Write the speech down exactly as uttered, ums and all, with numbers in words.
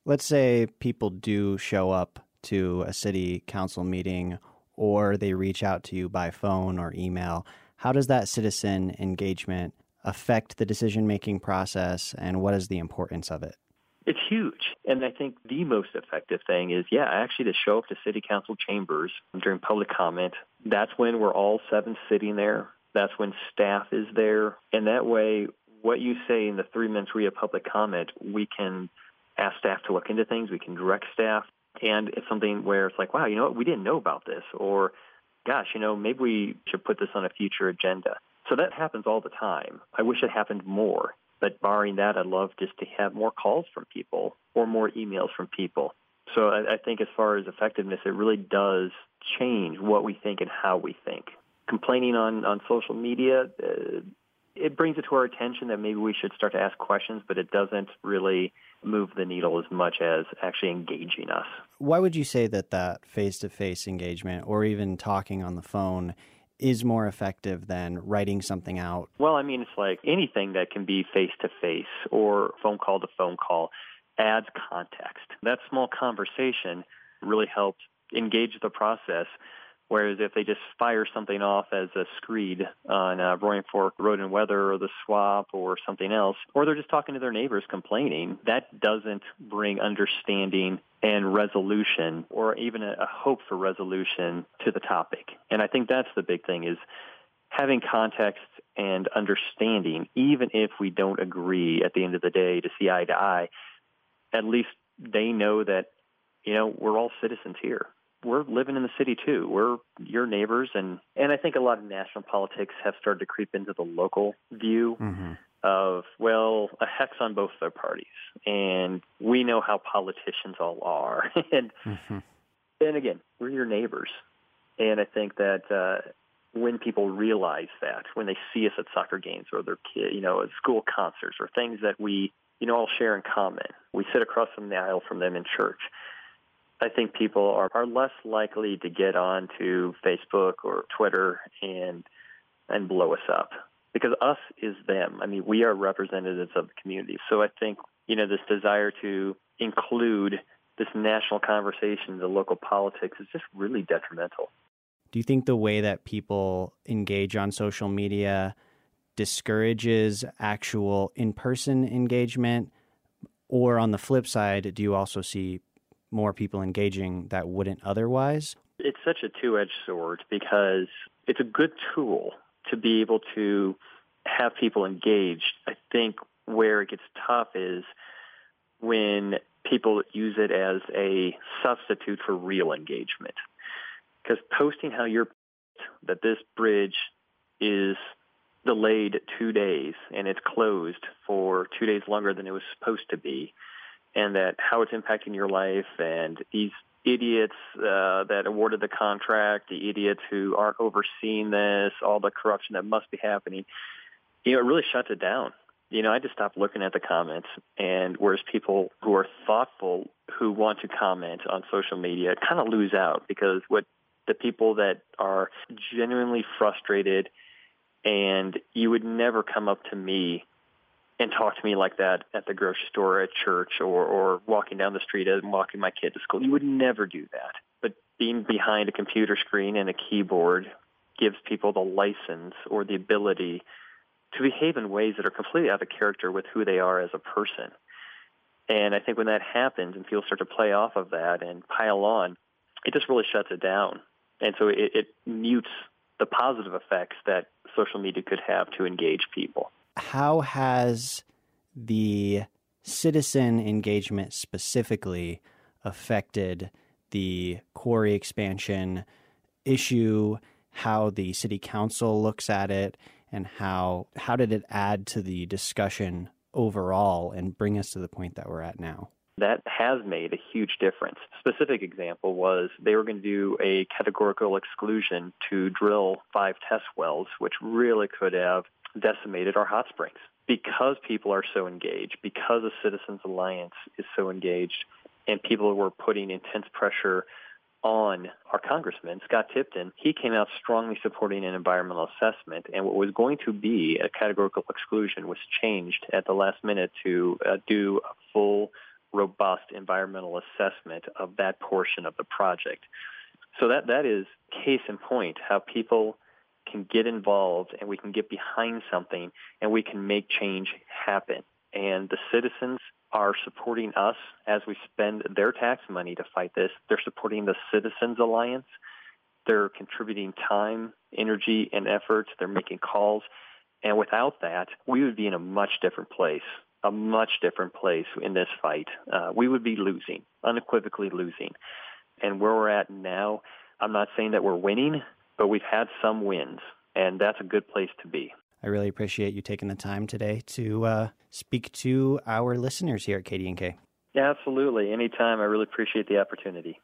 Let's say people do show up to a city council meeting or they reach out to you by phone or email. How does that citizen engagement affect the decision-making process, and what is the importance of it? It's huge. And I think the most effective thing is, yeah, actually to show up to city council chambers during public comment. That's when we're all seven sitting there. That's when staff is there. And that way, what you say in the three minutes we have public comment, we can ask staff to look into things. We can direct staff. And it's something where it's like, wow, you know what, we didn't know about this. Or, gosh, you know, maybe we should put this on a future agenda. So that happens all the time. I wish it happened more. But barring that, I'd love just to have more calls from people or more emails from people. So I, I think as far as effectiveness, it really does change what we think and how we think. Complaining on, on social media, uh, it brings it to our attention that maybe we should start to ask questions, but it doesn't really move the needle as much as actually engaging us. Why would you say that that face-to-face engagement or even talking on the phone is more effective than writing something out? Well, I mean, it's like anything that can be face-to-face or phone call to phone call adds context. That small conversation really helps engage the process, whereas if they just fire something off as a screed on uh, Roaring Fork Road and Weather or the swap or something else, or they're just talking to their neighbors complaining, that doesn't bring understanding and resolution or even a, a hope for resolution to the topic. And I think that's the big thing, is having context and understanding, even if we don't agree at the end of the day to see eye to eye. At least they know that, you know, we're all citizens here. We're living in the city too. We're your neighbors. And, and I think a lot of national politics have started to creep into the local view mm-hmm. of, well, a hex on both their parties. And we know how politicians all are. and, mm-hmm. and again, we're your neighbors. And I think that uh, when people realize that, when they see us at soccer games or their kid, you know, at school concerts or things that we, you know, all share in common, we sit across from the aisle from them in church. I think people are, are less likely to get onto Facebook or Twitter and and blow us up, because us is them. I mean, we are representatives of the community. So I think, you know, this desire to include this national conversation, the local politics, is just really detrimental. Do you think the way that people engage on social media discourages actual in-person engagement? Or on the flip side, do you also see more people engaging that wouldn't otherwise? It's such a two-edged sword, because it's a good tool to be able to have people engaged. I think where it gets tough is when people use it as a substitute for real engagement. Because posting how you're, that this bridge is delayed two days and it's closed for two days longer than it was supposed to be, and that how it's impacting your life, and these idiots uh, that awarded the contract, the idiots who aren't overseeing this, all the corruption that must be happening, you know, it really shuts it down. You know, I just stopped looking at the comments, and whereas people who are thoughtful, who want to comment on social media, kind of lose out, because what the people that are genuinely frustrated, and you would never come up to me and talk to me like that at the grocery store, at church, or, or walking down the street and walking my kid to school. You would never do that. But being behind a computer screen and a keyboard gives people the license or the ability to behave in ways that are completely out of character with who they are as a person. And I think when that happens and people start to play off of that and pile on, it just really shuts it down. And so it, it mutes the positive effects that social media could have to engage people. How has the citizen engagement specifically affected the quarry expansion issue, how the city council looks at it, and how how did it add to the discussion overall and bring us to the point that we're at now? That has made a huge difference. Specific example was they were going to do a categorical exclusion to drill five test wells, which really could have decimated our hot springs. Because people are so engaged, because the Citizens Alliance is so engaged, and people were putting intense pressure on our congressman, Scott Tipton, he came out strongly supporting an environmental assessment, and what was going to be a categorical exclusion was changed at the last minute to uh, do a full robust environmental assessment of that portion of the project. So that that is case in point, how people can get involved and we can get behind something and we can make change happen. And the citizens are supporting us as we spend their tax money to fight this. They're supporting the Citizens Alliance. They're contributing time, energy, and effort. They're making calls. And without that, we would be in a much different place, a much different place in this fight. Uh, we would be losing, unequivocally losing. And where we're at now, I'm not saying that we're winning, but we've had some wins, and that's a good place to be. I really appreciate you taking the time today to uh, speak to our listeners here at K D N K. Yeah, absolutely. Anytime. I really appreciate the opportunity.